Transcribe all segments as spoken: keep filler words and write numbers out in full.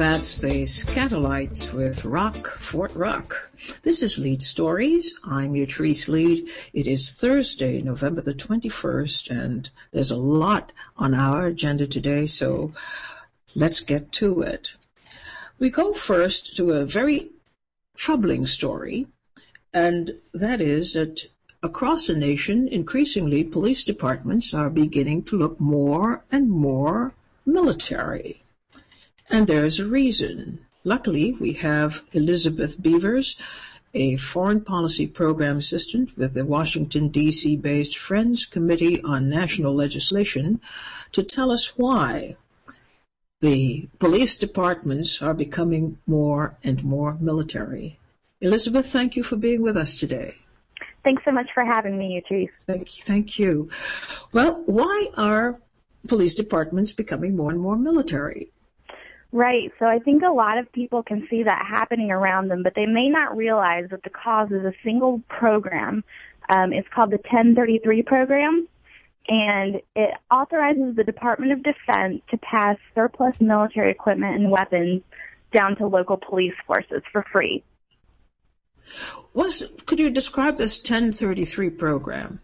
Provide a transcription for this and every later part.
That's the Scatolites with Rock, Fort Rock. This is Lead Stories. I'm your Therese Lead. It is Thursday, November the twenty-first, and there's a lot on our agenda today, so let's get to it. We go first to a very troubling story, and that is that across the nation, increasingly, police departments are beginning to look more and more military. And there's a reason. Luckily, we have Elizabeth Beavers, a foreign policy program assistant with the Washington, D C-based Friends Committee on National Legislation, to tell us why the police departments are becoming more and more military. Elizabeth, thank you for being with us today. Thanks so much for having me, Therese. Thank you. Thank you. Well, why are police departments becoming more and more military? Right. So I think a lot of people can see that happening around them, but they may not realize that the cause is a single program. Um, it's called the ten thirty-three program, and it authorizes the Department of Defense to pass surplus military equipment and weapons down to local police forces for free. Was, could you describe this ten thirty-three program?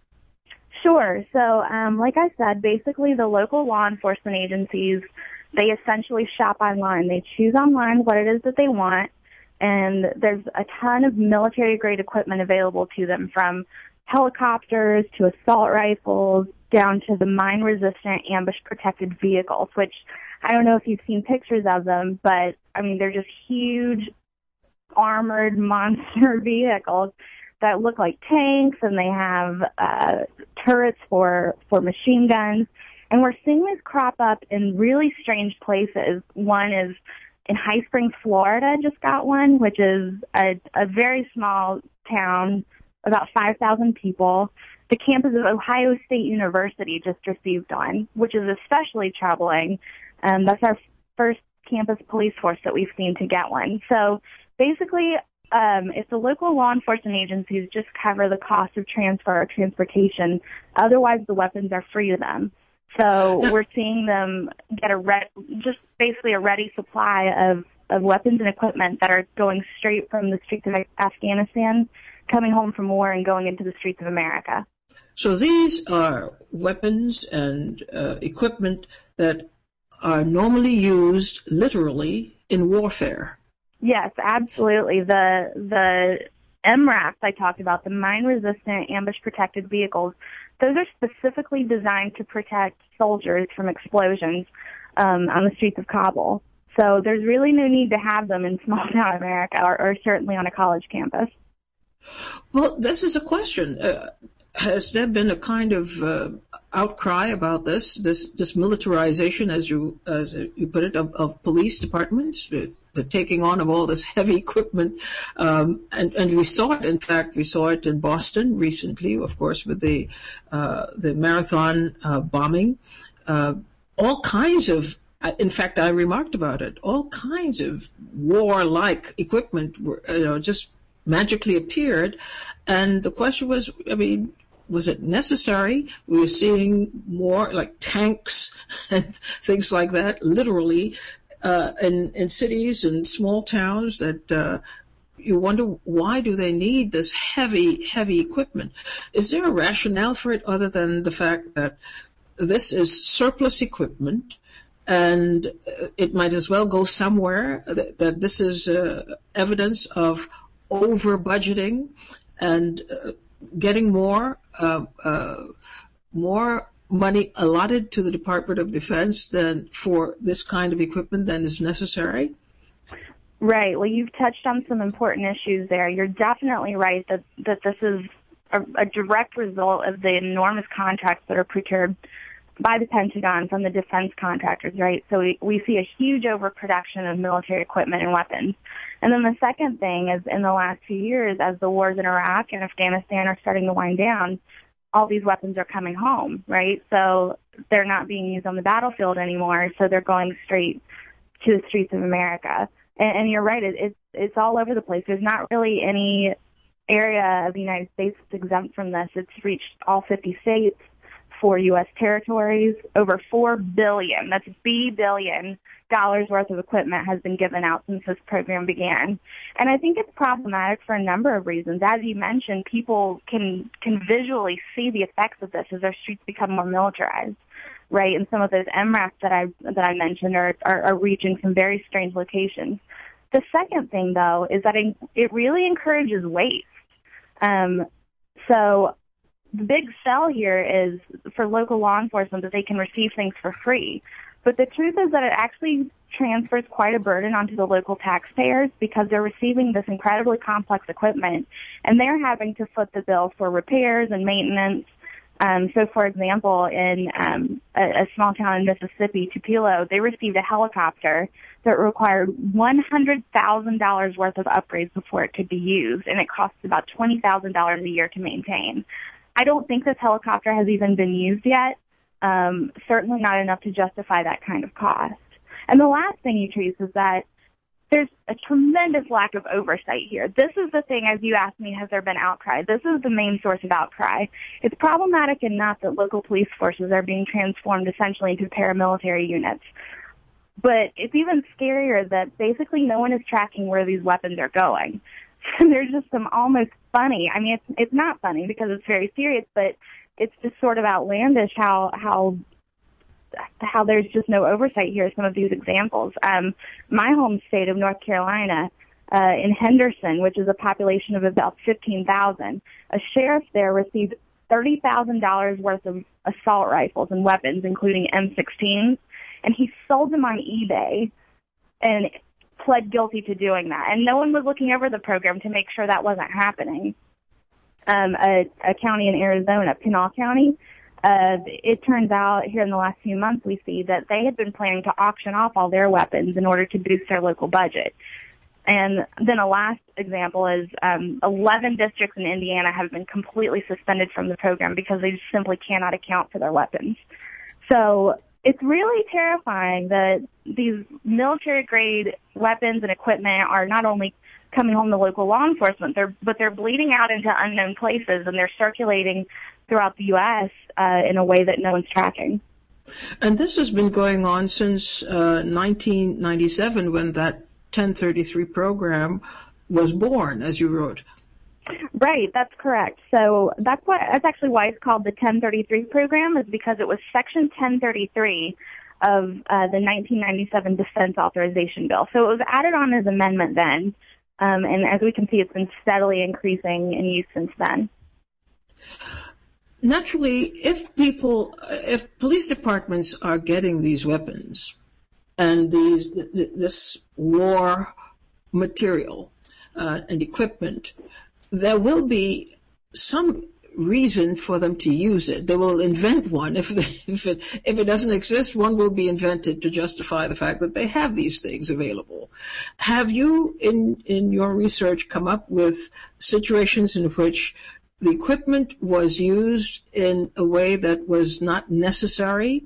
Sure. So, um, like I said, basically the local law enforcement agencies, they essentially shop online. They choose online what it is that they want, and there's a ton of military-grade equipment available to them, from helicopters to assault rifles down to the mine-resistant ambush-protected vehicles, which I don't know if you've seen pictures of them, but, I mean, they're just huge, armored monster vehicles that look like tanks, and they have uh, turrets for, for machine guns. And we're seeing this crop up in really strange places. One is in High Springs, Florida, just got one, which is a, a very small town, about five thousand people. The campus of Ohio State University just received one, which is especially troubling. Um, that's our first campus police force that we've seen to get one. So basically, um, if the local law enforcement agencies just cover the cost of transfer or transportation, otherwise the weapons are free to them. So we're seeing them get a re- just basically a ready supply of, of weapons and equipment that are going straight from the streets of Afghanistan, coming home from war and going into the streets of America. So these are weapons and uh, equipment that are normally used literally in warfare. Yes, absolutely. The the M RAPs I talked about, the mine-resistant ambush-protected vehicles, those are specifically designed to protect soldiers from explosions um, on the streets of Kabul. So there's really no need to have them in small-town America, or, or certainly on a college campus. Well, this is a question. Uh, has there been a kind of uh, outcry about this, this, this militarization, as you as you put it, of, of police departments, the, the taking on of all this heavy equipment? Um, and, and we saw it, in fact, we saw it in Boston recently, of course, with the, uh, the marathon uh, bombing. Uh, all kinds of, in fact, I remarked about it, all kinds of war-like equipment were, you know, just magically appeared. And the question was, I mean, was it necessary? We were seeing more like tanks and things like that, literally, uh, in, in cities and small towns that uh, you wonder, why do they need this heavy, heavy equipment? Is there a rationale for it other than the fact that this is surplus equipment and it might as well go somewhere, that, that this is uh, evidence of over budgeting and uh, getting more uh, uh, more money allotted to the Department of Defense than for this kind of equipment than is necessary? Right. Well, you've touched on some important issues there. You're definitely right that, that this is a, a direct result of the enormous contracts that are procured by the Pentagon from the defense contractors, right? So we, we see a huge overproduction of military equipment and weapons. And then the second thing is, in the last few years, as the wars in Iraq and Afghanistan are starting to wind down, all these weapons are coming home, right? So they're not being used on the battlefield anymore, so they're going straight to the streets of America. And, and you're right, it, it's, it's all over the place. There's not really any area of the United States that's exempt from this. It's reached all fifty states. four U S territories. Over four billion, that's B billion dollars worth of equipment has been given out since this program began. And I think it's problematic for a number of reasons. As you mentioned, people can can visually see the effects of this as our streets become more militarized, right? And some of those M RAPs that I that I mentioned are, are, are reaching some very strange locations. The second thing, though, is that it, it really encourages waste. Um, so the big sell here is for local law enforcement that they can receive things for free. But the truth is that it actually transfers quite a burden onto the local taxpayers because they're receiving this incredibly complex equipment, and they're having to foot the bill for repairs and maintenance. Um, so, for example, in um, a, a small town in Mississippi, Tupelo, they received a helicopter that required one hundred thousand dollars worth of upgrades before it could be used, and it costs about twenty thousand dollars a year to maintain. I don't think this helicopter has even been used yet. Um, certainly not enough to justify that kind of cost. And the last thing, Utrice, is that there's a tremendous lack of oversight here. This is the thing, as you asked me, has there been outcry? This is the main source of outcry. It's problematic enough that local police forces are being transformed essentially into paramilitary units. But it's even scarier that basically no one is tracking where these weapons are going. There's just some almost funny, I mean, it's, it's not funny because it's very serious, but it's just sort of outlandish how how how there's just no oversight here. Some of these examples. Um, my home state of North Carolina, uh, in Henderson, which is a population of about fifteen thousand, a sheriff there received thirty thousand dollars worth of assault rifles and weapons, including M sixteens, and he sold them on eBay and pled guilty to doing that. And no one was looking over the program to make sure that wasn't happening. Um, a, a county in Arizona, Pinal County, uh, it turns out here in the last few months we see that they had been planning to auction off all their weapons in order to boost their local budget. And then a last example is um, eleven districts in Indiana have been completely suspended from the program because they just simply cannot account for their weapons. So it's really terrifying that these military-grade weapons and equipment are not only coming home to local law enforcement, they're, but they're bleeding out into unknown places, and they're circulating throughout the U S uh, in a way that no one's tracking. And this has been going on since uh, nineteen ninety-seven, when that ten thirty-three program was born, as you wrote. Right, that's correct. So that's why that's actually why it's called the ten thirty-three program, is because it was Section ten thirty-three of uh, the nineteen ninety-seven Defense Authorization Bill. So it was added on as amendment then, um, and as we can see, it's been steadily increasing in use since then. Naturally, if people, if police departments are getting these weapons and these this war material uh, and equipment, there will be some reason for them to use it. They will invent one. If, they, if it if it doesn't exist, one will be invented to justify the fact that they have these things available. Have you, in in your research, come up with situations in which the equipment was used in a way that was not necessary?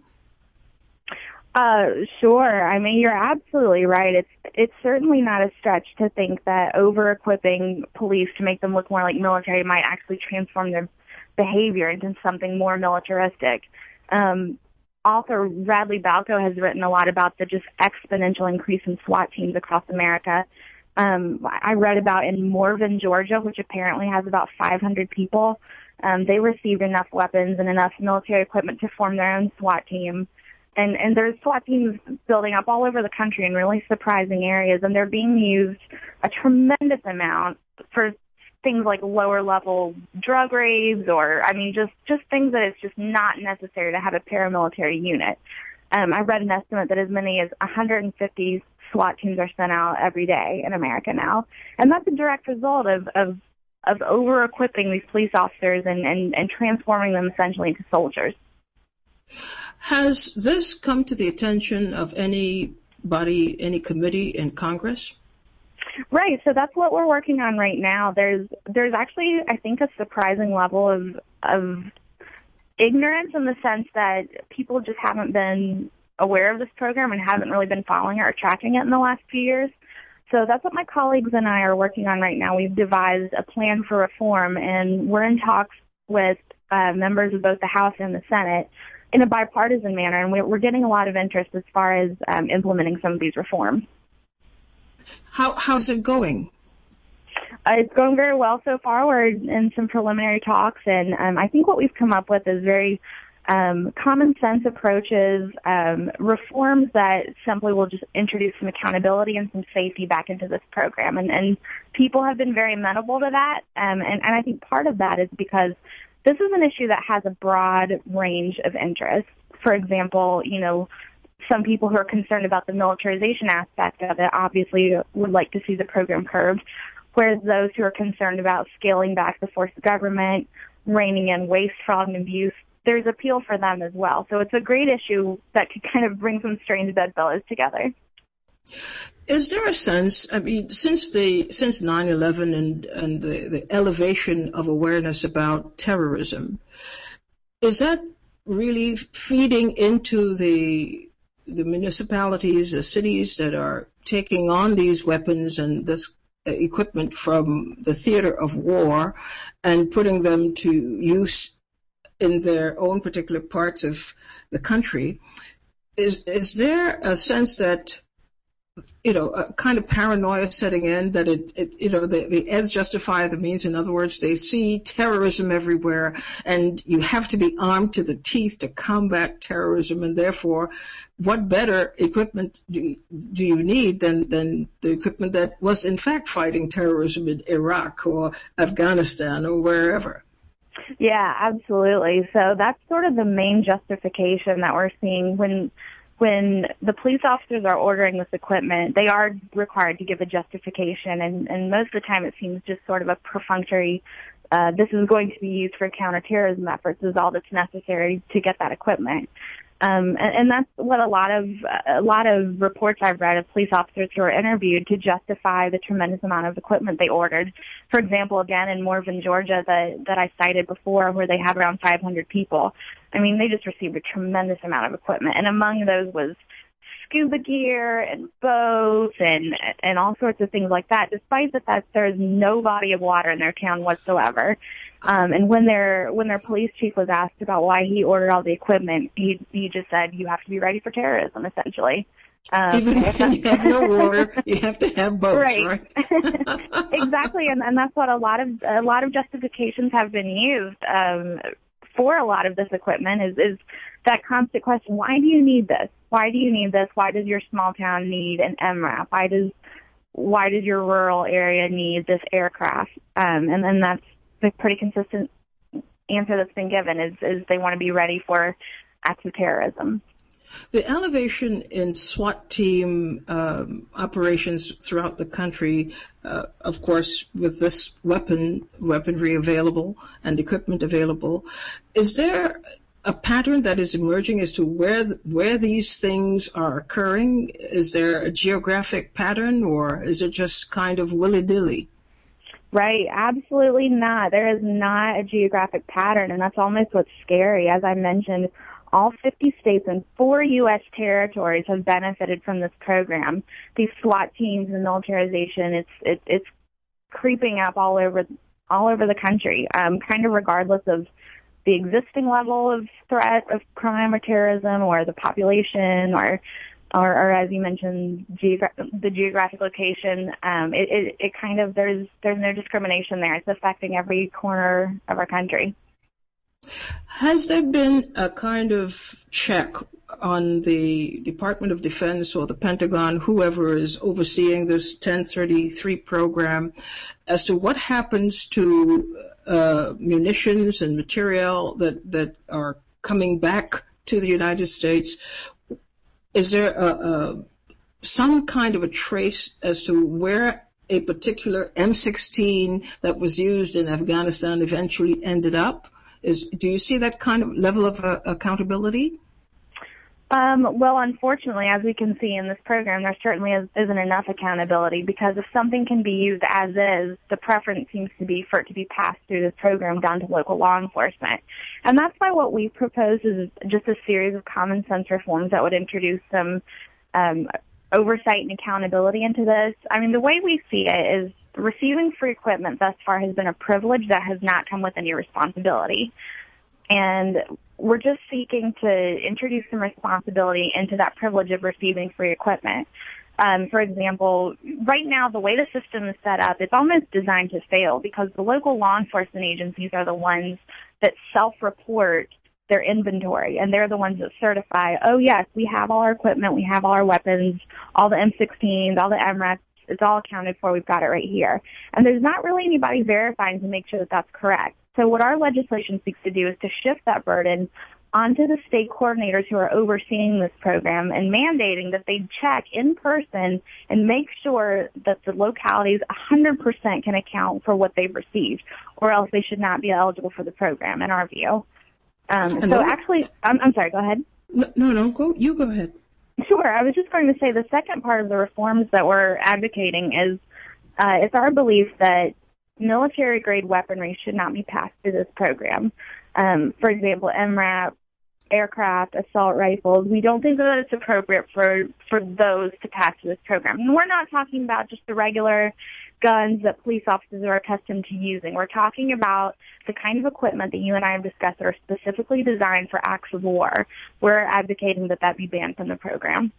Uh, sure. I mean, you're absolutely right. It's it's certainly not a stretch to think that over-equipping police to make them look more like military might actually transform their behavior into something more militaristic. Um, author Radley Balco has written a lot about the just exponential increase in SWAT teams across America. Um, I read about in Morven, Georgia, which apparently has about five hundred people. Um, they received enough weapons and enough military equipment to form their own SWAT team. And, and there's SWAT teams building up all over the country in really surprising areas, and they're being used a tremendous amount for things like lower-level drug raids or, I mean, just, just things that it's just not necessary to have a paramilitary unit. Um, I read an estimate that as many as one hundred fifty SWAT teams are sent out every day in America now. And that's a direct result of, of, of over-equipping these police officers and, and, and transforming them essentially into soldiers. Has this come to the attention of anybody, any committee in Congress? Right, so that's what we're working on right now. There's there's actually, I think, a surprising level of of ignorance in the sense that people just haven't been aware of this program and haven't really been following it or tracking it in the last few years. So that's what my colleagues and I are working on right now. We've devised a plan for reform, and we're in talks with uh, members of both the House and the Senate in a bipartisan manner, and we're getting a lot of interest as far as um, implementing some of these reforms. How how's it going? Uh, it's going very well so far. We're in some preliminary talks, and um, I think what we've come up with is very um, common sense approaches, um, reforms that simply will just introduce some accountability and some safety back into this program. And, and people have been very amenable to that, um, and, and I think part of that is because this is an issue that has a broad range of interests. For example, you know, some people who are concerned about the militarization aspect of it obviously would like to see the program curbed, whereas those who are concerned about scaling back the force of government, reining in waste, fraud, and abuse, there's appeal for them as well. So it's a great issue that could kind of bring some strange bedfellows together. Is there a sense, I mean, since the since nine eleven and, and the, the elevation of awareness about terrorism, is that really feeding into the the municipalities, the cities that are taking on these weapons and this equipment from the theater of war and putting them to use in their own particular parts of the country? Is is there a sense that, you know, a kind of paranoia setting in that it, it you know, the, the ends justify the means? In other words, they see terrorism everywhere, and you have to be armed to the teeth to combat terrorism, and therefore, what better equipment do you, do you need than, than the equipment that was in fact fighting terrorism in Iraq or Afghanistan or wherever? Yeah, absolutely. So that's sort of the main justification that we're seeing when when the police officers are ordering this equipment. They are required to give a justification, and, and most of the time it seems just sort of a perfunctory, uh, this is going to be used for counterterrorism efforts is all that's necessary to get that equipment. Um, and, and that's what a lot of a lot of reports I've read of police officers who are interviewed to justify the tremendous amount of equipment they ordered. For example, again in Morven, Georgia, that that I cited before, where they have around five hundred people. I mean, they just received a tremendous amount of equipment, and among those was scuba gear and boats and and all sorts of things like that. Despite the fact there's no body of water in their town whatsoever. Um, and when their when their police chief was asked about why he ordered all the equipment, he he just said, "You have to be ready for terrorism." Essentially, um, even if you have no water, you have to have boats, right? right? Exactly, and and that's what a lot of a lot of justifications have been used um, for a lot of this equipment. Is is that constant question: why do you need this? Why do you need this? Why does your small town need an M RAP? Why does why does your rural area need this aircraft? Um, and then that's the pretty consistent answer that's been given is, is they want to be ready for acts of terrorism. The elevation in SWAT team um, operations throughout the country, uh, of course, with this weapon weaponry available and equipment available, is there a pattern that is emerging as to where where these things are occurring? Is there a geographic pattern, or is it just kind of willy-nilly? Right, absolutely not. There is not a geographic pattern, and that's almost what's scary. As I mentioned, all fifty states and four U S territories have benefited from this program. These SWAT teams and militarization, it's it, it's creeping up all over all over the country, um, kind of regardless of the existing level of threat of crime or terrorism or the population or Or, or as you mentioned, geogra- the geographic location, um, it, it, it kind of, there's there's no discrimination there. It's affecting every corner of our country. Has there been a kind of check on the Department of Defense or the Pentagon, whoever is overseeing this ten thirty-three program, as to what happens to uh, munitions and material that, that are coming back to the United States? Is there a, a, some kind of a trace as to where a particular M sixteen that was used in Afghanistan eventually ended up? Is, do you see that kind of level of uh, accountability? Um, well, unfortunately, as we can see in this program, there certainly is, isn't enough accountability, because if something can be used as is, the preference seems to be for it to be passed through this program down to local law enforcement. And that's why what we propose is just a series of common sense reforms that would introduce some um, oversight and accountability into this. I mean, the way we see it is receiving free equipment thus far has been a privilege that has not come with any responsibility. And we're just seeking to introduce some responsibility into that privilege of receiving free equipment. Um, for example, right now, the way the system is set up, it's almost designed to fail because the local law enforcement agencies are the ones that self-report their inventory, and they're the ones that certify, oh, yes, we have all our equipment, we have all our weapons, all the M sixteens, all the M REPs, it's all accounted for, we've got it right here. And there's not really anybody verifying to make sure that that's correct. So what our legislation seeks to do is to shift that burden onto the state coordinators who are overseeing this program and mandating that they check in person and make sure that the localities one hundred percent can account for what they've received, or else they should not be eligible for the program, in our view. Um, so actually, I'm, I'm sorry, go ahead. No, no, no, go, you go ahead. Sure. I was just going to say the second part of the reforms that we're advocating is uh, it's our belief that military-grade weaponry should not be passed through this program. Um, for example, M RAP, aircraft, assault rifles. We don't think that it's appropriate for, for those to pass through this program. And we're not talking about just the regular guns that police officers are accustomed to using. We're talking about the kind of equipment that you and I have discussed that are specifically designed for acts of war. We're advocating that that be banned from the program.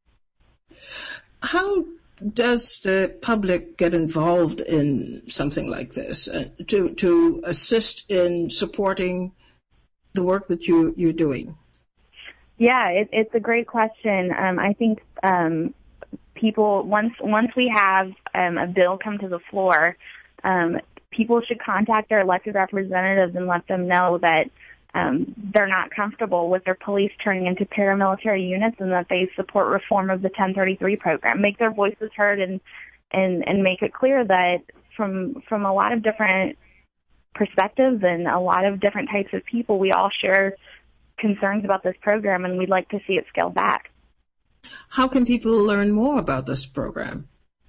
How does the public get involved in something like this uh, to to assist in supporting the work that you, you're doing? Yeah, it, it's a great question. Um, I think um, people, once once we have um, a bill come to the floor, um, people should contact their elected representatives and let them know that um, they're not comfortable with their police turning into paramilitary units and that they support reform of the ten thirty-three program. Make their voices heard and and, and make it clear that from from a lot of different perspectives and a lot of different types of people, we all share concerns about this program, and we'd like to see it scaled back. How can people learn more about this program?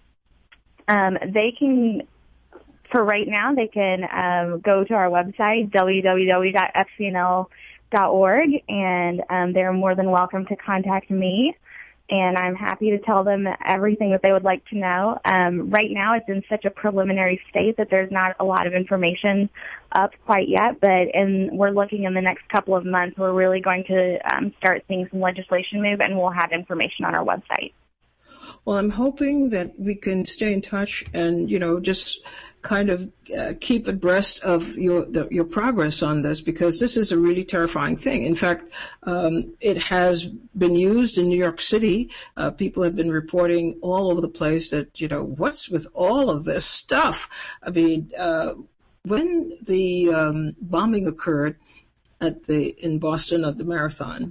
Um, they can, for right now, they can um, go to our website, w w w dot f c n l dot org, and um, they're more than welcome to contact me. And I'm happy to tell them everything that they would like to know. Um, right now, it's in such a preliminary state that there's not a lot of information up quite yet, but in, we're looking in the next couple of months, we're really going to um, start seeing some legislation move, and we'll have information on our website. Well, I'm hoping that we can stay in touch and, you know, just kind of uh, keep abreast of your the, your progress on this, because this is a really terrifying thing. In fact, um, it has been used in New York City. Uh, people have been reporting all over the place that, you know, what's with all of this stuff? I mean, uh, when the um, bombing occurred at the in Boston at the marathon,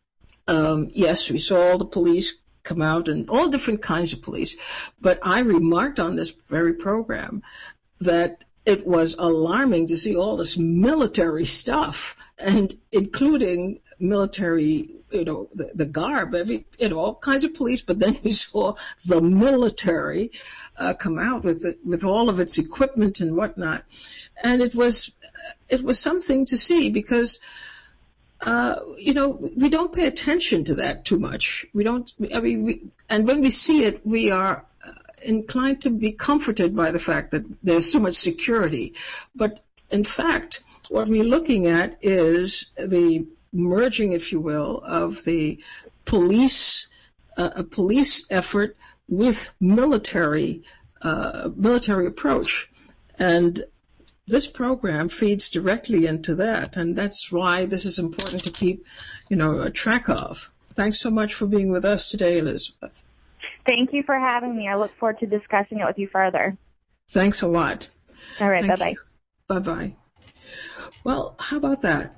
um, yes, we saw all the police come out and all different kinds of police. But I remarked on this very program that it was alarming to see all this military stuff, and including military, you know, the, the garb, every, you know, all kinds of police. But then we saw the military uh, come out with it, with all of its equipment and whatnot, and it was it was something to see, because Uh, you know, we don't pay attention to that too much. We don't, I mean, we, and when we see it, we are inclined to be comforted by the fact that there's so much security. But in fact, what we're looking at is the merging, if you will, of the police, uh, a police effort with military, uh, military approach. And this program feeds directly into that, and that's why this is important to keep, you know, a track of. Thanks so much for being with us today, Elizabeth. Thank you for having me. I look forward to discussing it with you further. Thanks a lot. All right, Thank bye-bye. you. Bye-bye. Well, how about that?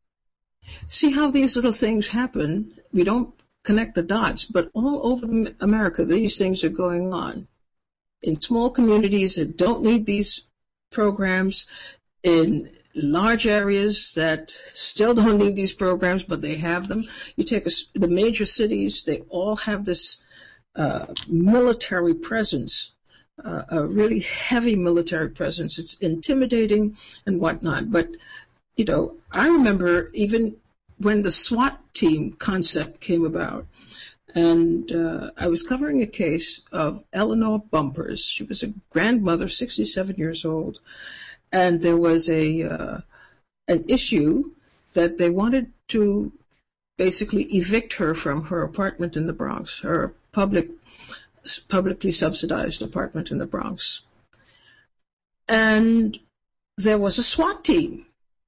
See how these little things happen? We don't connect the dots, but all over America, these things are going on. In small communities that don't need these programs, in large areas that still don't need these programs, but they have them. You take a, the major cities, they all have this uh, military presence, uh, a really heavy military presence. It's intimidating and whatnot. But, you know, I remember even when the SWAT team concept came about, and uh, I was covering a case of Eleanor Bumpers. She was a grandmother, sixty-seven years old, and there was a uh, an issue that they wanted to basically evict her from her apartment in the Bronx, her public, publicly subsidized apartment in the Bronx. And there was a SWAT team.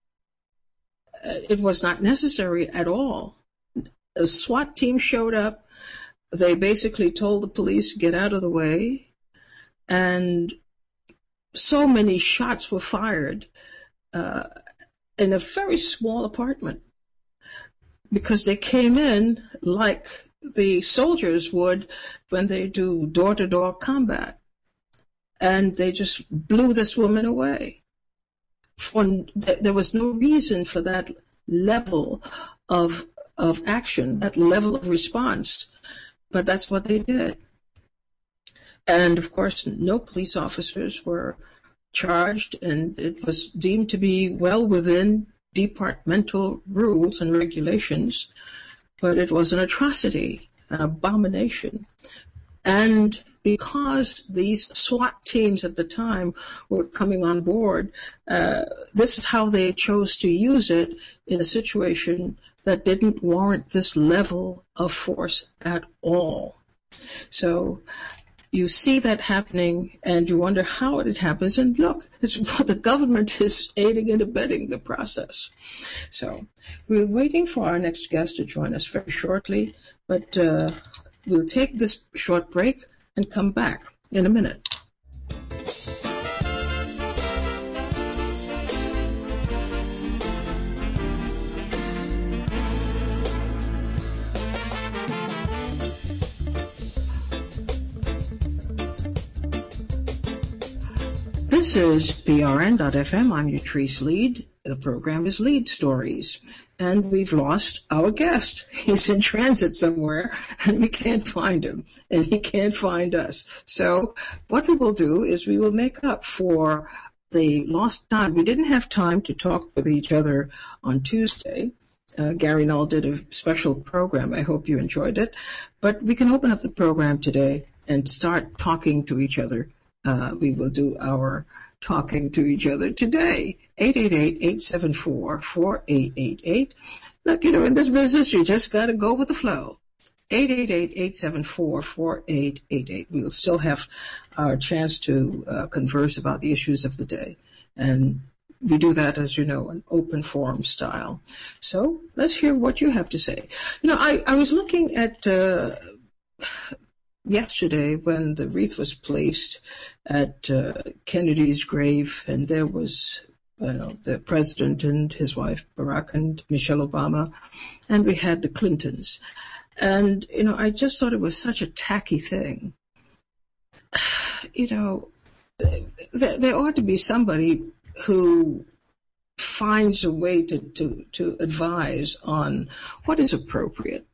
It was not necessary at all. A SWAT team showed up. They basically told the police, get out of the way. And so many shots were fired uh, in a very small apartment because they came in like the soldiers would when they do door-to-door combat. And they just blew this woman away. When there was no reason for that level of of action, that level of response, but that's what they did. And of course, no police officers were charged, and it was deemed to be well within departmental rules and regulations, but it was an atrocity, an abomination. And because these SWAT teams at the time were coming on board, uh, this is how they chose to use it in a situation that didn't warrant this level of force at all. So you see that happening, and you wonder how it happens. And look, it's, the government is aiding and abetting the process. So we're waiting for our next guest to join us very shortly, but uh, we'll take this short break and come back in a minute. This is P R N dot F M. I'm Utrice Lead. The program is Lead Stories. And we've lost our guest. He's in transit somewhere, and we can't find him, and he can't find us. So what we will do is we will make up for the lost time. We didn't have time to talk with each other on Tuesday. Uh, Gary Null did a special program. I hope you enjoyed it. But we can open up the program today and start talking to each other. Uh, we will do our talking to each other today. eight eight eight, eight seven four, four eight eight eight. Look, you know, in this business, you just got to go with the flow. eight eight eight, eight seven four, four eight eight eight. We'll still have our chance to uh, converse about the issues of the day. And we do that, as you know, in open forum style. So let's hear what you have to say. You know, I, I was looking at uh, yesterday when the wreath was placed at uh, Kennedy's grave, and there was you know, the president and his wife, Barack, and Michelle Obama, and we had the Clintons. And, you know, I just thought it was such a tacky thing. You know, th- there ought to be somebody who finds a way to, to, to advise on what is appropriate.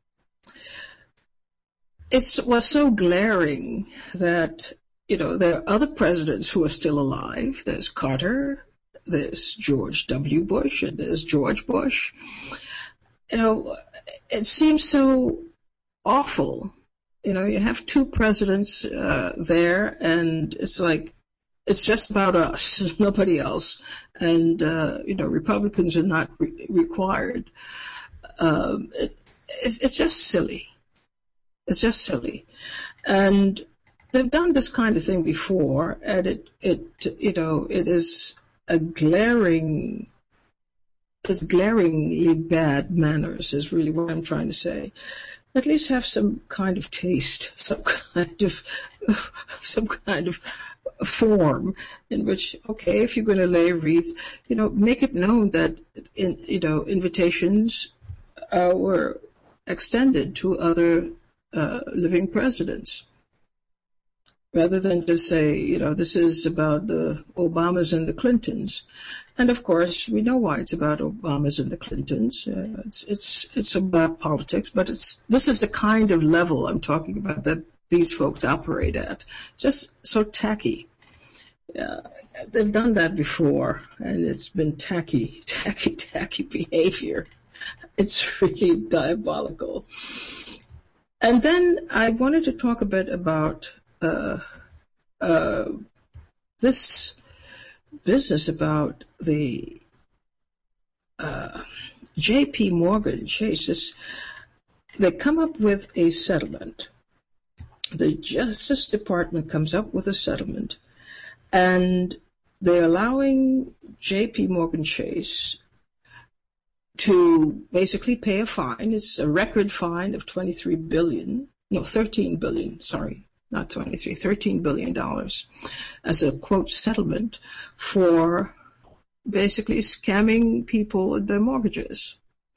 It was so glaring that, you know, there are other presidents who are still alive. There's Carter, there's George W. Bush, and there's George Bush. You know, it seems so awful. You know, you have two presidents uh, there, and it's like, it's just about us, nobody else. And, uh, you know, Republicans are not re- required. Um, it, it's, it's just silly. It's just silly. And they've done this kind of thing before, and it, it you know, it is a glaring, it's glaringly bad manners is really what I'm trying to say. At least have some kind of taste, some kind of, some kind of form in which, okay, if you're going to lay a wreath, you know, make it known that, in, you know, invitations uh, were extended to other uh, living presidents, rather than just say, you know, this is about the Obamas and the Clintons. And of course, we know why it's about Obamas and the Clintons. Uh, it's it's it's about politics, but it's this is the kind of level I'm talking about that these folks operate at. Just so tacky. Uh, they've done that before, and it's been tacky, tacky, tacky behavior. It's really diabolical. And then I wanted to talk a bit about uh, uh, this business about the uh, J P Morgan Chase, this, they come up with a settlement. The Justice Department comes up with a settlement, and they're allowing J P Morgan Chase to basically pay a fine. It's a record fine of twenty-three billion dollars, no, thirteen billion dollars, sorry, not twenty-three, thirteen billion dollars as a, quote, settlement for basically scamming people with their mortgages.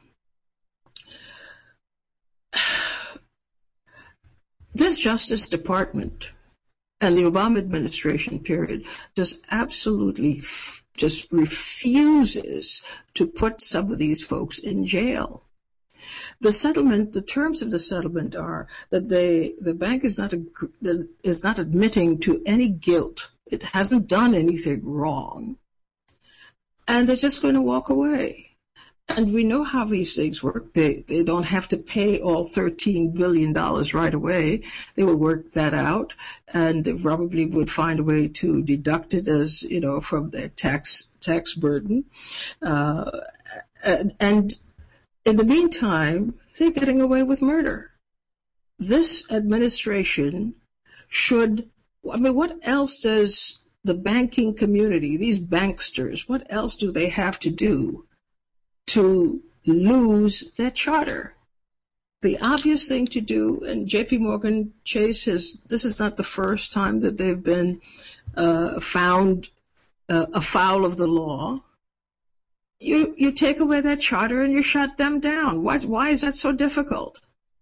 This Justice Department and the Obama administration period just absolutely f- just refuses to put some of these folks in jail. The settlement, the terms of the settlement are that they, the bank is not a, is not admitting to any guilt. It hasn't done anything wrong, and they're just going to walk away. And we know how these things work. They they don't have to pay all thirteen billion dollars right away. They will work that out, and they probably would find a way to deduct it as, you know, from their tax tax burden. Uh, and, and in the meantime, they're getting away with murder. This administration should, I mean, what else does the banking community, these banksters, what else do they have to do to lose their charter? The obvious thing to do, and J P Morgan Chase has, this is not the first time that they've been uh, found uh, afoul of the law. You you take away their charter and you shut them down. Why, why is that so difficult?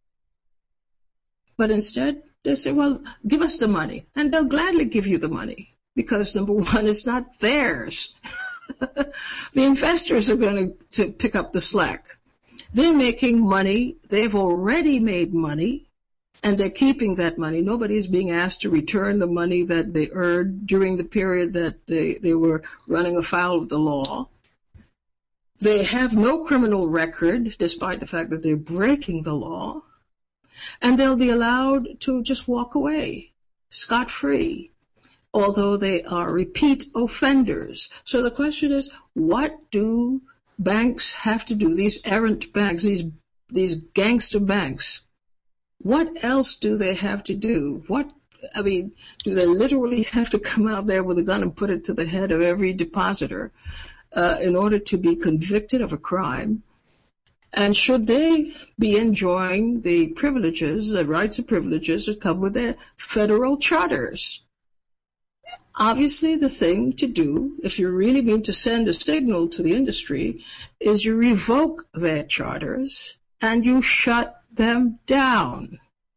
But instead, they say, well, give us the money. And they'll gladly give you the money because, number one, it's not theirs. The investors are going to, to pick up the slack. They're making money. They've already made money, and they're keeping that money. Nobody is being asked to return the money that they earned during the period that they, they were running afoul of the law. They have no criminal record, despite the fact that they're breaking the law, and they'll be allowed to just walk away scot-free, although they are repeat offenders. So the question is, what do banks have to do, these errant banks, these these gangster banks? What else do they have to do? What, I mean, do they literally have to come out there with a gun and put it to the head of every depositor uh, in order to be convicted of a crime? And should they be enjoying the privileges, the rights and privileges that come with their federal charters? Obviously, the thing to do, if you really mean to send a signal to the industry, is you revoke their charters and you shut them down.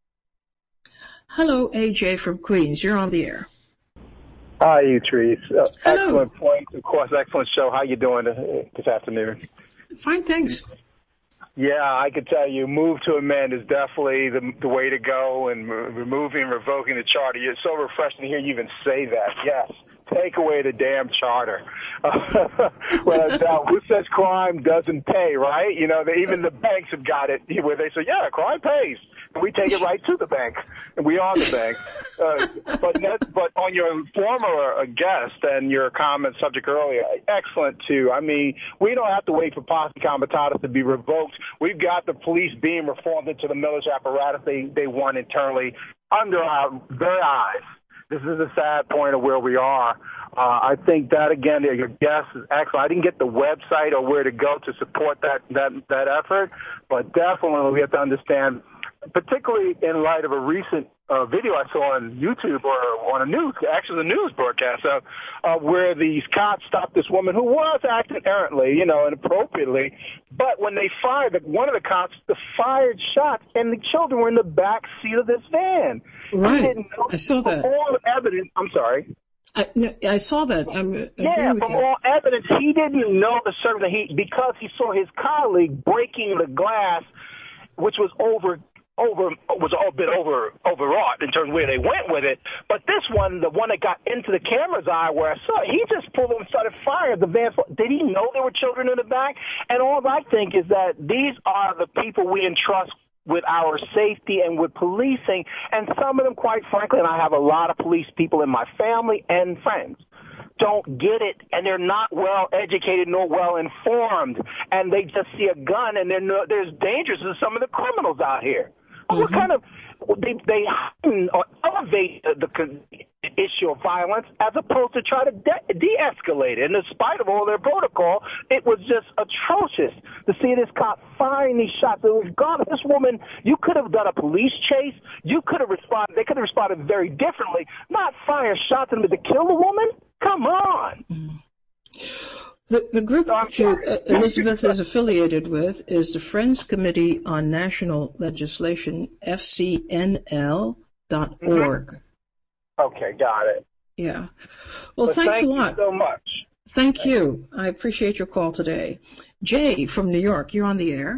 Hello, A J from Queens. You're on the air. Hi, Utrice. Uh, Hello. Excellent point. Of course, excellent show. How you doing this afternoon? Fine, thanks. Yeah, I could tell you, move to amend is definitely the, the way to go, and re- removing and revoking the charter. It's so refreshing to hear you even say that. Yes, take away the damn charter. Uh, well, now, who says crime doesn't pay, right? You know, they, even the banks have got it where they say, yeah, crime pays. And we take it right to the bank, and we are the bank. Uh, but that, but on your former uh, guest and your comment subject earlier, excellent too. I mean, we don't have to wait for posse comitatus to be revoked. We've got the police being reformed into the military apparatus they, they want internally under our very eyes. This is a sad point of where we are. Uh, I think that, again, your guest is excellent. I didn't get the website or where to go to support that, that, that effort, but definitely we have to understand, particularly in light of a recent uh, video I saw on YouTube or on a news, actually the news broadcast, uh, uh, where these cops stopped this woman who was acting errantly, you know, inappropriately. But when they fired, one of the cops the fired shots, and the children were in the back seat of this van. Right. Didn't know, I saw that. From all evidence, I'm sorry. I, no, I saw that. I'm, I yeah, agree with from you. all evidence, he didn't know the certain that he because he saw his colleague breaking the glass, which was over. over was a bit over overwrought in terms of where they went with it. But this one, the one that got into the camera's eye where I saw it, he just pulled and started firing the van. Did he know there were children in the back? And all I think is that these are the people we entrust with our safety and with policing, and some of them, quite frankly, and I have a lot of police people in my family and friends, don't get it, and they're not well educated nor well informed, and they just see a gun, and they're no, there's dangers to some of the criminals out here. Mm-hmm. What kind of they they heighten or elevate the, the issue of violence as opposed to try to de- de-escalate it. And in spite of all their protocol, it was just atrocious to see this cop firing these shots. It was God, this woman, you could have done a police chase. You could have responded. They could have responded very differently. Not fire shots at them to kill the woman. Come on. Mm-hmm. The, the group that you, uh, Elizabeth is affiliated with is the Friends Committee on National Legislation, F C N L dot org. Mm-hmm. Okay, got it. Yeah. Well, but thanks thank a lot. You so much. Thank, thank you. I appreciate your call today. Jay from New York, you're on the air.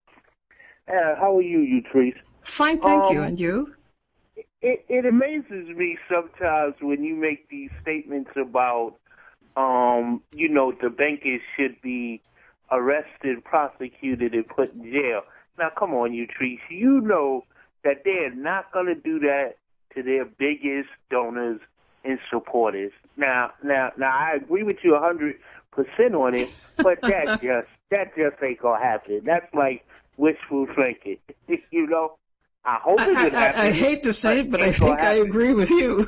Uh, how are you, Utrice? Fine, thank um, you. And you? It, it amazes me sometimes when you make these statements about Um, you know, the bankers should be arrested, prosecuted, and put in jail. Now, come on, Utrice. You know that they're not going to do that to their biggest donors and supporters. Now, now, now, I agree with you a hundred percent on it, but that just that just ain't gonna happen. That's like wishful thinking. You know, I hope it would happen. I, I, I hate to say it, but I think I agree with you.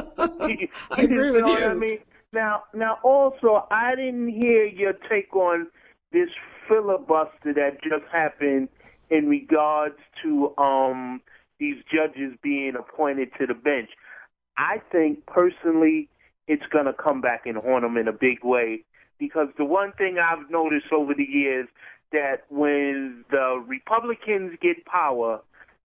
I agree with you. What I mean? Now, now, also, I didn't hear your take on this filibuster that just happened in regards to um, these judges being appointed to the bench. I think, personally, it's going to come back and haunt them in a big way, because the one thing I've noticed over the years that when the Republicans get power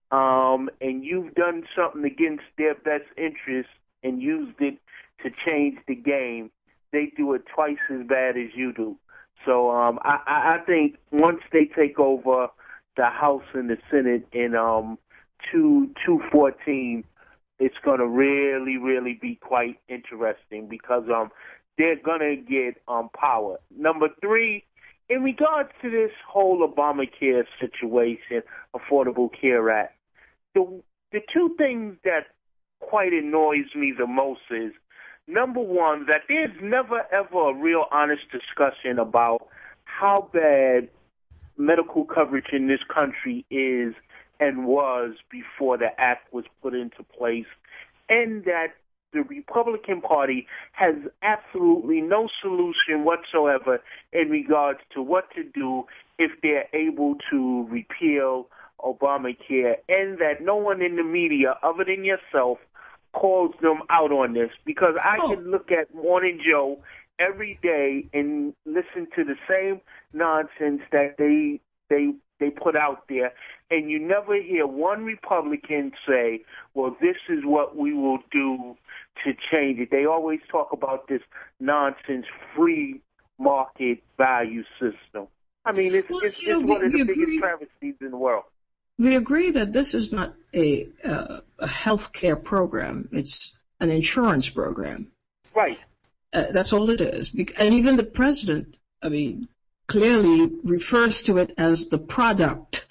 um, and you've done something against their best interests and used it to change the game, they do it twice as bad as you do. So um, I, I think once they take over the House and the Senate in um, two two fourteen, it's going to really, really be quite interesting because um, they're going to get um, power. Number three, in regards to this whole Obamacare situation, Affordable Care Act, the the two things that quite annoys me the most is, number one, that there's never, ever a real honest discussion about how bad medical coverage in this country is and was before the act was put into place, and that the Republican Party has absolutely no solution whatsoever in regards to what to do if they're able to repeal Obamacare, and that no one in the media, other than yourself, calls them out on this, because I oh. can look at Morning Joe every day and listen to the same nonsense that they they they put out there, and you never hear one Republican say, well, this is what we will do to change it. They always talk about this nonsense free market value system. I mean, it's, well, it's, it's know, one we, of the biggest agree. travesties in the world. We agree that this is not a, uh, a health care program. It's an insurance program. Right. Uh, that's all it is. And even the president, I mean, clearly refers to it as the product.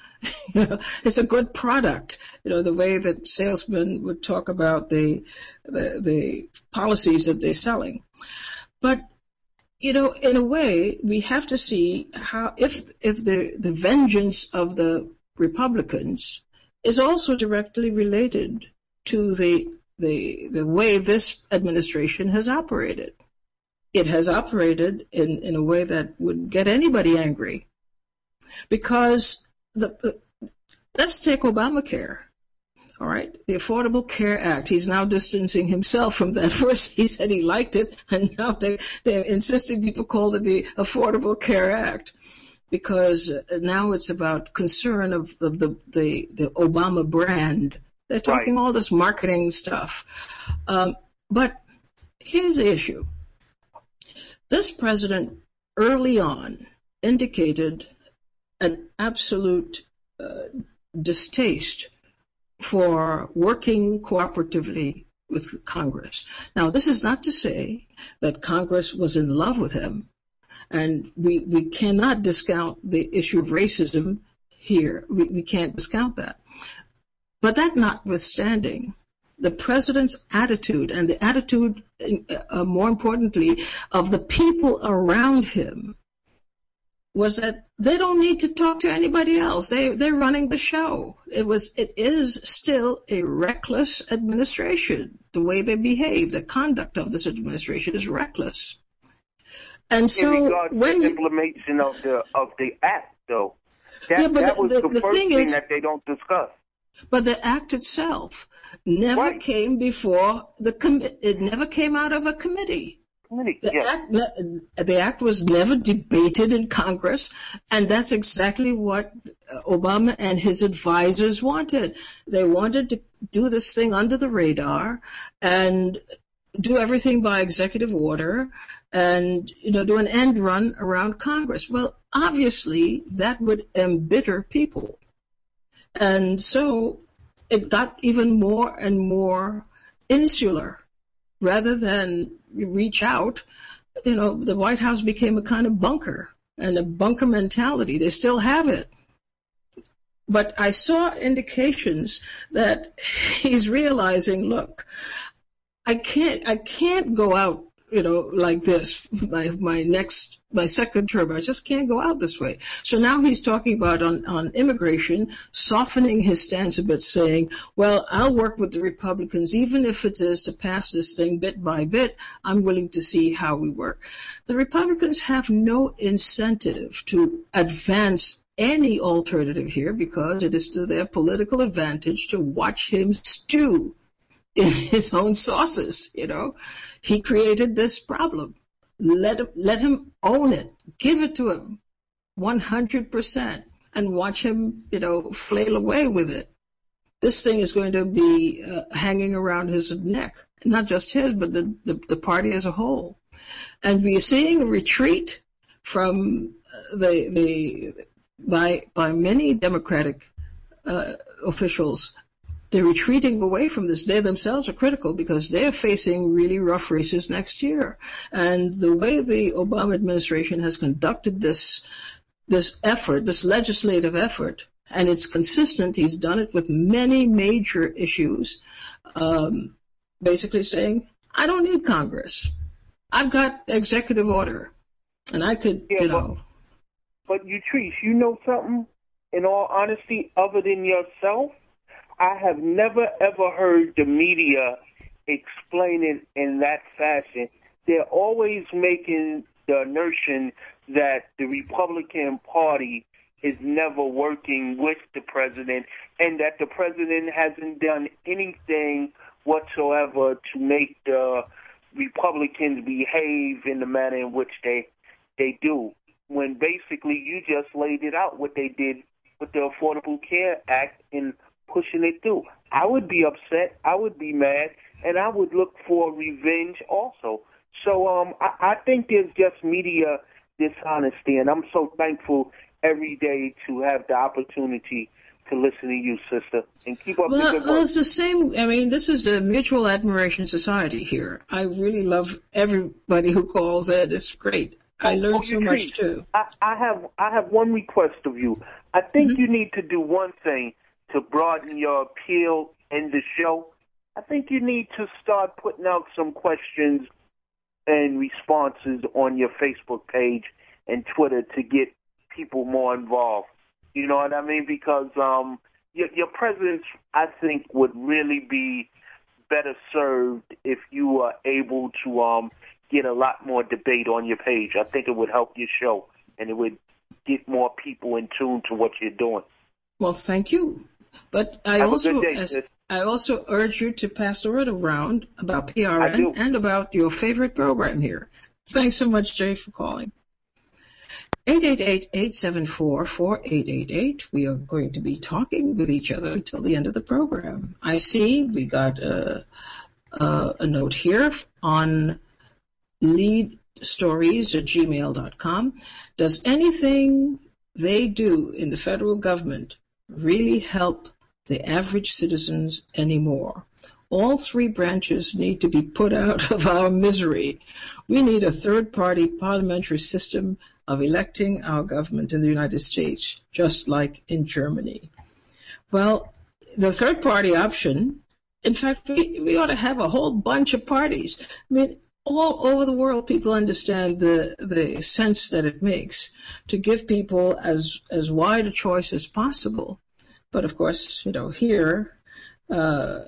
It's a good product. You know, the way that salesmen would talk about the, the, the policies that they're selling. But, you know, in a way, we have to see how, if, if the, the vengeance of the Republicans is also directly related to the the the way this administration has operated. It has operated in, in a way that would get anybody angry, because the, the let's take Obamacare. All right, the Affordable Care Act. He's now distancing himself from that. First, he said he liked it, and now they they're insisting people call it the Affordable Care Act, because now it's about concern of the, the, the, the Obama brand. They're talking right. all this marketing stuff. Um, but here's the issue. This president early on indicated an absolute uh, distaste for working cooperatively with Congress. Now, this is not to say that Congress was in love with him. And we, we cannot discount the issue of racism here. We, we can't discount that. But that notwithstanding, the president's attitude and the attitude, uh, more importantly, of the people around him was that they don't need to talk to anybody else. They, they're running the show. It was, it is still a reckless administration. The way they behave, the conduct of this administration is reckless. And so in regards when to implementation of the of the act, though, that, yeah, but that the, was the, the, the first thing thing is, that they don't discuss. But the act itself never Right. came before the com- it never came out of a committee. Committee, The yeah. act, ne- the act was never debated in Congress, and that's exactly what Obama and his advisors wanted. They wanted to do this thing under the radar and do everything by executive order and, you know, do an end run around Congress. Well, obviously, that would embitter people. And so it got even more and more insular. Rather than reach out, you know, the White House became a kind of bunker and a bunker mentality. They still have it. But I saw indications that he's realizing, look, I can't, I can't go out, you know, like this. My, my next, my second term, I just can't go out this way. So now he's talking about on, on immigration, softening his stance a bit, saying, well, I'll work with the Republicans, even if it is to pass this thing bit by bit. I'm willing to see how we work. The Republicans have no incentive to advance any alternative here because it is to their political advantage to watch him stew in his own sauces, you know. He created this problem. Let him, let him own it. Give it to him one hundred percent and watch him, you know, flail away with it. This thing is going to be uh, hanging around his neck, not just his, but the, the, the party as a whole. And we are seeing a retreat from the, the, by, by many Democratic uh, officials. They're retreating away from this. They themselves are critical because they're facing really rough races next year. And the way the Obama administration has conducted this, this effort, this legislative effort, and it's consistent, he's done it with many major issues, um, basically saying, I don't need Congress. I've got executive order. And I could, yeah, you know. But, but Utrice, you know something, in all honesty, other than yourself? I have never, ever heard the media explain it in that fashion. They're always making the notion that the Republican Party is never working with the president and that the president hasn't done anything whatsoever to make the Republicans behave in the manner in which they, they do. When basically you just laid it out, what they did with the Affordable Care Act in pushing it through. I would be upset, I would be mad, and I would look for revenge also. So um, I, I think there's just media dishonesty, and I'm so thankful every day to have the opportunity to listen to you, sister, and keep up well, the good work. Well, it's the same. I mean, this is a mutual admiration society here. I really love everybody who calls in. It's great. Oh, I learned oh, so much too. I, I have I have one request of you. I think Mm-hmm. you need to do one thing to broaden your appeal in the show. I think you need to start putting out some questions and responses on your Facebook page and Twitter to get people more involved. You know what I mean? Because um, your, your presence, I think, would really be better served if you were able to um, get a lot more debate on your page. I think it would help your show, and it would get more people in tune to what you're doing. Well, thank you. But I Have also, a good day, as, sis. I also urge you to pass the word around about P R N and about your favorite program here. Thanks so much, Jay, for calling. eight eight eight, eight seven four, four eight eight eight. We are going to be talking with each other until the end of the program. I see we got a, a, a note here on leadstories at gmail dot com. Does anything they do in the federal government really help the average citizens anymore? All three branches need to be put out of our misery. We need a third-party parliamentary system of electing our government in the United States, just like in Germany. Well, the third-party option in fact, we, we ought to have a whole bunch of parties. I mean, all over the world, people understand the the sense that it makes to give people as as wide a choice as possible. But of course, you know, here, uh,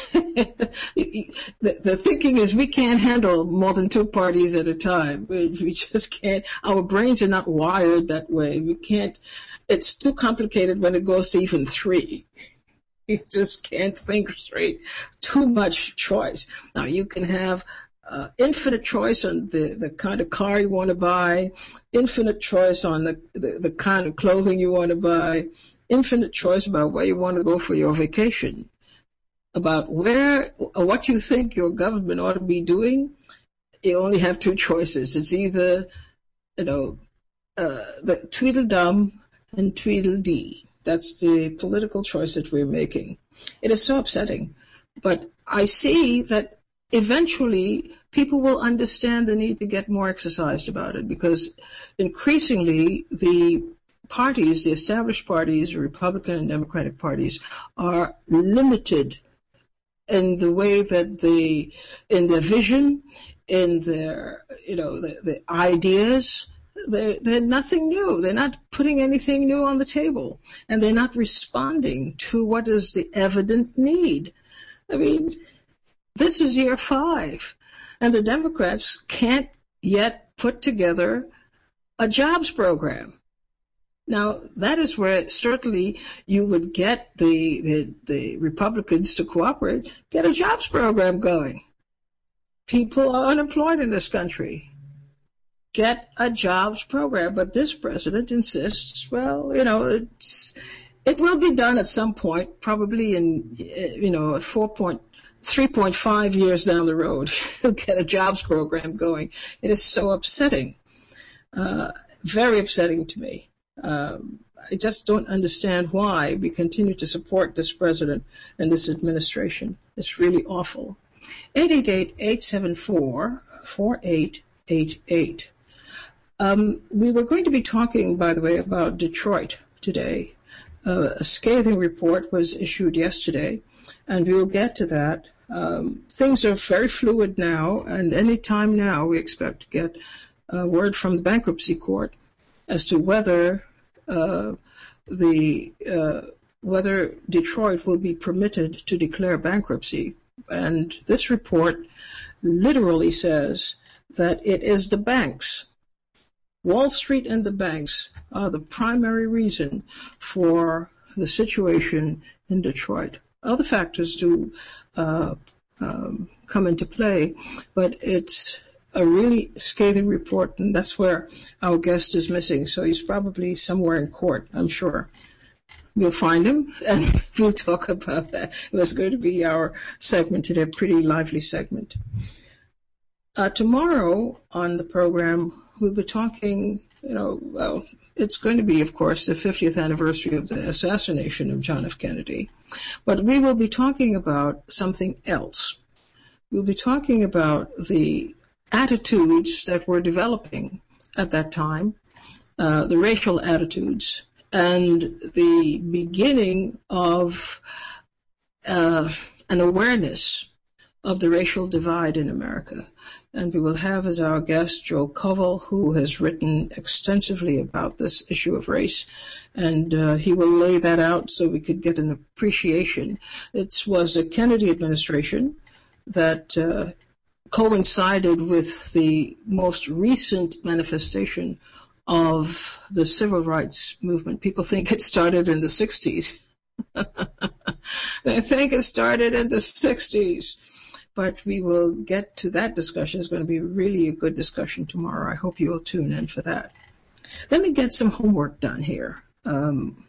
the, the thinking is we can't handle more than two parties at a time. We, we just can't. Our brains are not wired that way. We can't. It's too complicated when it goes to even three. You just can't think straight. Too much choice. Now you can have Uh, infinite choice on the, the kind of car you want to buy, infinite choice on the, the, the kind of clothing you want to buy, infinite choice about where you want to go for your vacation, about where or what you think your government ought to be doing. You only have two choices. It's either, you know, uh, the Tweedledum and Tweedledee. That's the political choice that we're making. It is so upsetting. But I see that eventually people will understand the need to get more exercised about it, because increasingly the parties, the established parties, the Republican and Democratic parties, are limited in the way that they, in their vision, in their, you know, the, the ideas. They're, they're nothing new. They're not putting anything new on the table, and they're not responding to what is the evident need. I mean, this is year five, and the Democrats can't yet put together a jobs program. Now, that is where certainly you would get the, the, the Republicans to cooperate, get a jobs program going. People are unemployed in this country. Get a jobs program. But this president insists, well, you know, it's, it will be done at some point, probably in, you know, four point three point five years down the road. He'll get a jobs program going. It is so upsetting, uh, very upsetting to me. Um, I just don't understand why we continue to support this president and this administration. It's really awful. eight eight eight, eight seven four, four eight eight eight. Um, we were going to be talking, by the way, about Detroit today. Uh, a scathing report was issued yesterday, and we will get to that. Um, things are very fluid now, and any time now we expect to get a word from the bankruptcy court as to whether uh, the uh, whether Detroit will be permitted to declare bankruptcy. And this report literally says that it is the banks, Wall Street and the banks, are the primary reason for the situation in Detroit. Other factors do uh, um, come into play, but it's a really scathing report, and that's where our guest is missing. So he's probably somewhere in court, I'm sure. We'll find him, and we'll talk about that. It was going to be our segment today, a pretty lively segment. Uh, tomorrow on the program, we'll be talking, you know, well, it's going to be, of course, the fiftieth anniversary of the assassination of John F. Kennedy. But we will be talking about something else. We'll be talking about the attitudes that were developing at that time, uh, the racial attitudes, and the beginning of uh, an awareness of the racial divide in America. And we will have as our guest Joel Koval, who has written extensively about this issue of race, and uh, he will lay that out so we could get an appreciation. It was the Kennedy administration that uh, coincided with the most recent manifestation of the civil rights movement. People think it started in the sixties. They think it started in the sixties. But we will get to that discussion. It's going to be really a good discussion tomorrow. I hope you will tune in for that. Let me get some homework done here. Um,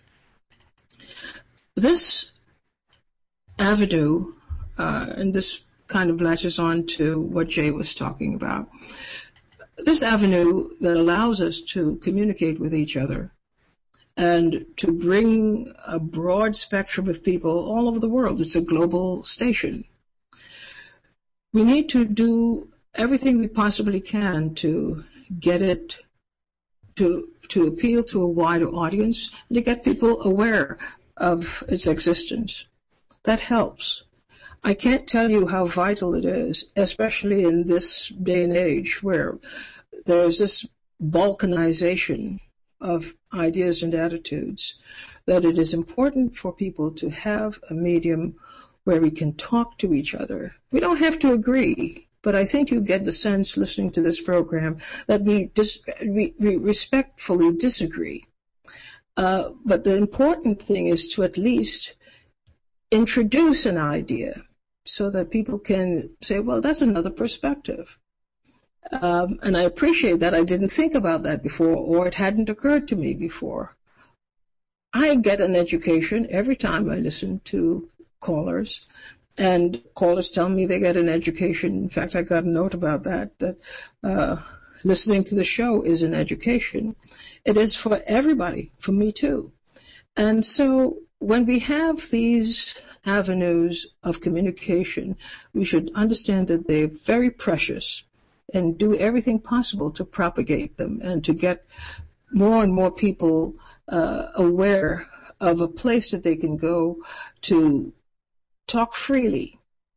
this avenue, uh, and this kind of latches on to what Jay was talking about, this avenue that allows us to communicate with each other and to bring a broad spectrum of people all over the world. It's a global station. We need to do everything we possibly can to get it to to appeal to a wider audience and to get people aware of its existence. That helps. I can't tell you how vital it is, especially in this day and age where there is this balkanization of ideas and attitudes, that it is important for people to have a medium where we can talk to each other. We don't have to agree, but I think you get the sense listening to this program that we, dis- we, we respectfully disagree. Uh, but the important thing is to at least introduce an idea so that people can say, well, that's another perspective. Um, and I appreciate that. I didn't think about that before, or it hadn't occurred to me before. I get an education every time I listen to callers, and callers tell me they get an education. In fact, I got a note about that, that uh, listening to the show is an education. It is for everybody, for me too. And so when we have these avenues of communication, we should understand that they're very precious and do everything possible to propagate them and to get more and more people uh, aware of a place that they can go to talk freely.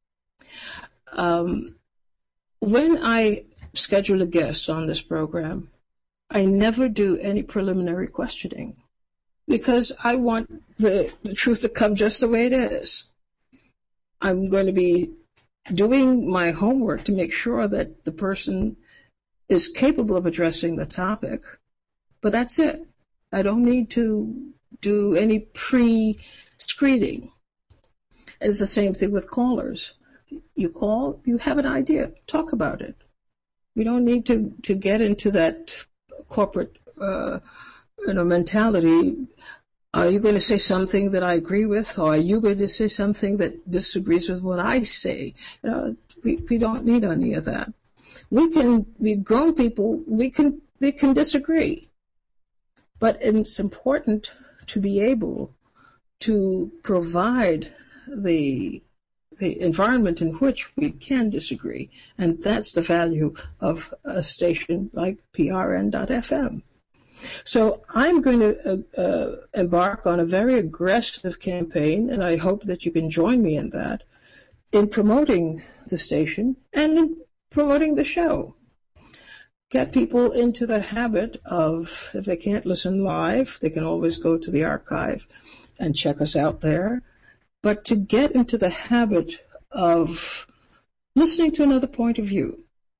Um, when I schedule a guest on this program, I never do any preliminary questioning because I want the, the truth to come just the way it is. I'm going to be doing my homework to make sure that the person is capable of addressing the topic, but that's it. I don't need to do any pre-screening. It's the same thing with callers. You call, you have an idea, talk about it. We don't need to, to get into that corporate uh, you know, mentality. Are you going to say something that I agree with, or are you going to say something that disagrees with what I say? You know, we, we don't need any of that. We can, we grown people, we can, we can disagree. But it's important to be able to provide the the environment in which we can disagree, and that's the value of a station like P R N dot F M. So I'm going to uh, uh, embark on a very aggressive campaign, and I hope that you can join me in that, in promoting the station and in promoting the show. Get people into the habit of, if they can't listen live, they can always go to the archive and check us out there. But to get into the habit of listening to another point of view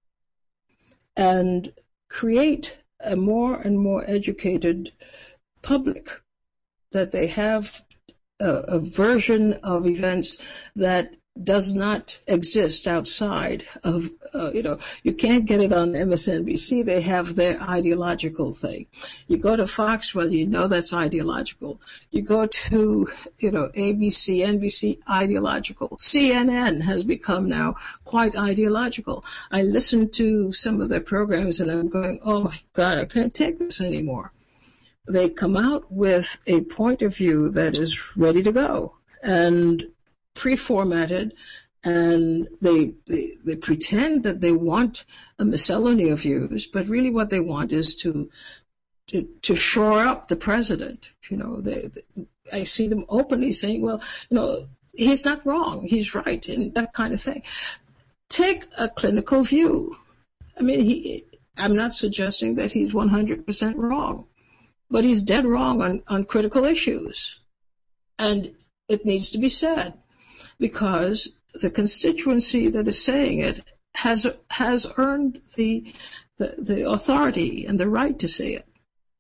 and create a more and more educated public, that they have a, a version of events that does not exist outside of, uh, you know, you can't get it on M S N B C. They have their ideological thing. You go to Fox, well, you know that's ideological. You go to, you know, A B C, N B C, ideological. C N N has become now quite ideological. I listen to some of their programs and I'm going, oh my God, I can't take this anymore. They come out with a point of view that is ready to go and pre-formatted, and they, they they pretend that they want a miscellany of views, but really what they want is to to, to shore up the president. You know, they, they, I see them openly saying, well, you know, he's not wrong, he's right, and that kind of thing. Take a clinical view. I mean, he, I'm not suggesting that he's one hundred percent wrong, but he's dead wrong on, on critical issues. And it needs to be said, because the constituency that is saying it has has earned the, the the authority and the right to say it.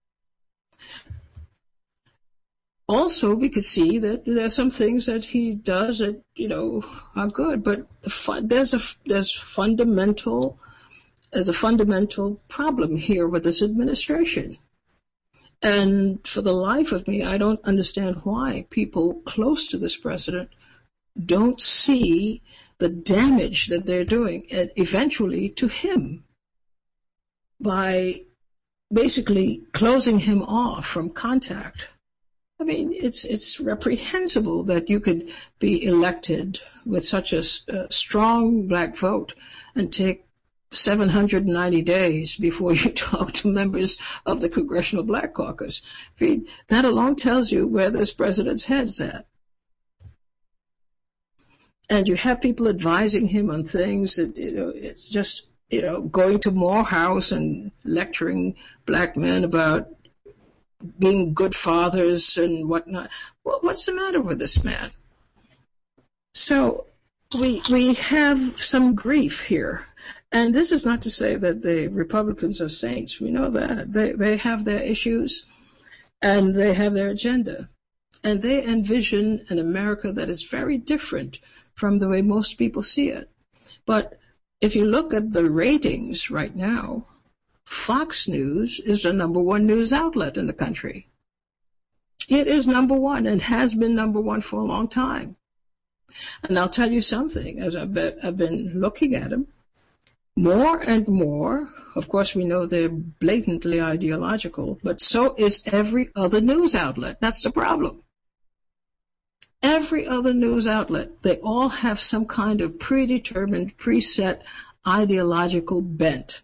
Also, we could see that there are some things that he does that, you know, are good, but the fun, there's a there's fundamental there's a fundamental problem here with this administration. And for the life of me, I don't understand why people close to this president don't see the damage that they're doing, and eventually to him, by basically closing him off from contact. I mean, it's it's reprehensible that you could be elected with such a, a strong black vote and take seven hundred ninety days before you talk to members of the Congressional Black Caucus. I mean, that alone tells you where this president's head's at. and you have people advising him on things that, you know, it's just, you know, going to Morehouse and lecturing black men about being good fathers and whatnot. Well, what's the matter with this man? So we we have some grief here. And this is not to say that the Republicans are saints. We know that. They, they have their issues and they have their agenda. And they envision an America that is very different from the way most people see it. But if you look at the ratings right now, Fox News is the number one news outlet in the country. It is number one and has been number one for a long time. And I'll tell you something, as I've been, I've been looking at them, more and more, of course we know they're blatantly ideological, but so is every other news outlet. That's the problem. Every other news outlet, they all have some kind of predetermined, preset ideological bent.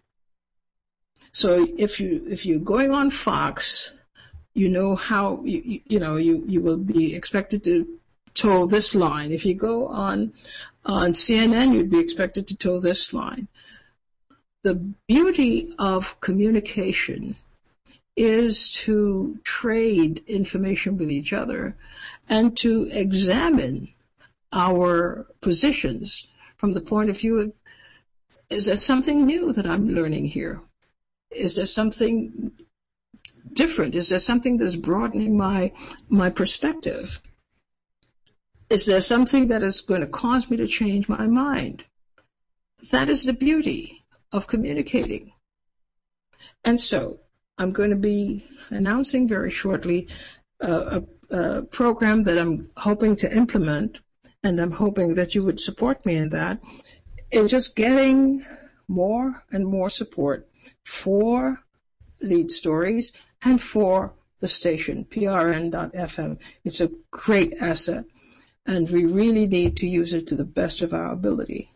So if you if you're going on Fox, you know how you you, you know you, you will be expected to toe this line. If you go on on C N N, you'd be expected to toe this line. The beauty of communication is to trade information with each other and to examine our positions from the point of view of, is there something new that I'm learning here? Is there something different? Is there something that's broadening my my perspective? Is there something that is going to cause me to change my mind? That is the beauty of communicating. And so I'm going to be announcing very shortly uh, a, a program that I'm hoping to implement, and I'm hoping that you would support me in that, in just getting more and more support for Lead Stories and for the station, P R N dot F M. It's a great asset, and we really need to use it to the best of our ability.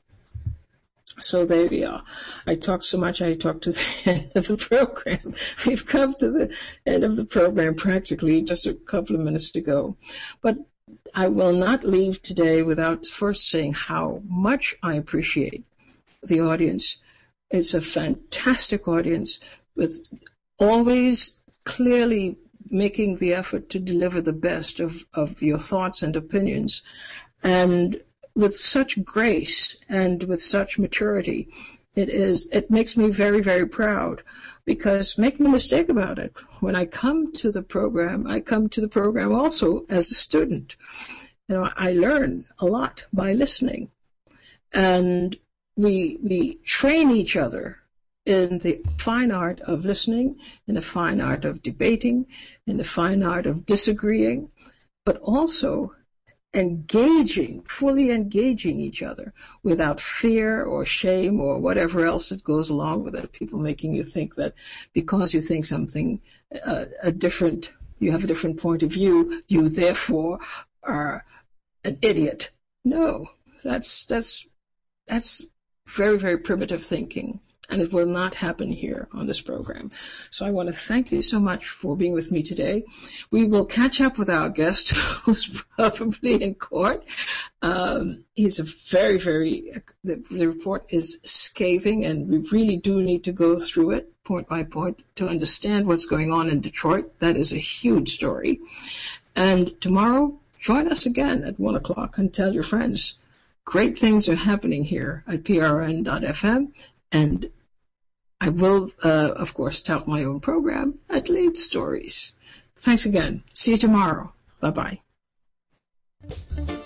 So there we are. I talked so much, I talked to the end of the program. We've come to the end of the program practically, just a couple of minutes to go. But I will not leave today without first saying how much I appreciate the audience. It's a fantastic audience with always clearly making the effort to deliver the best of, of your thoughts and opinions, and with such grace and with such maturity. It is, it makes me very, very proud, because make no mistake about it, when I come to the program, I come to the program also as a student. You know, I learn a lot by listening, and we, we train each other in the fine art of listening, in the fine art of debating, in the fine art of disagreeing, but also engaging, fully engaging each other without fear or shame or whatever else that goes along with it. People making you think that because you think something uh, a different, you have a different point of view, you therefore are an idiot. No, that's that's that's very, very primitive thinking. And it will not happen here on this program. So I want to thank you so much for being with me today. We will catch up with our guest, who's probably in court. Um, he's a very, very, the, the report is scathing, and we really do need to go through it point by point to understand what's going on in Detroit. That is a huge story. And tomorrow, join us again at one o'clock and tell your friends. Great things are happening here at P R N dot F M. And I will, uh, of course, tout my own program at Lead Stories. Thanks again. See you tomorrow. Bye-bye.